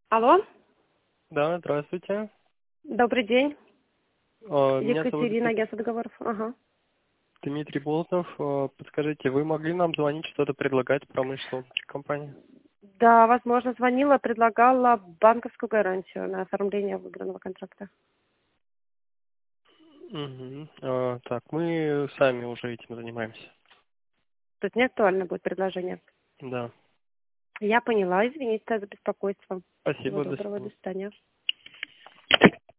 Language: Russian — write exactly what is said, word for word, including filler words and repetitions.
Алло, Да, здравствуйте. добрый день. А, Меня зовут Екатерина, Дмит- агентство договоров. Ага. Дмитрий Болтов. А, Подскажите, вы могли нам звонить, что-то предлагать промышленной компании? Да, возможно, звонила, предлагала банковскую гарантию на оформление выбранного контракта. Мгм. А, Так, мы сами уже этим занимаемся. То есть не актуально будет предложение. Да. Я поняла, извините за беспокойство. Всего Спасибо, до доброго, свидания. до свидания.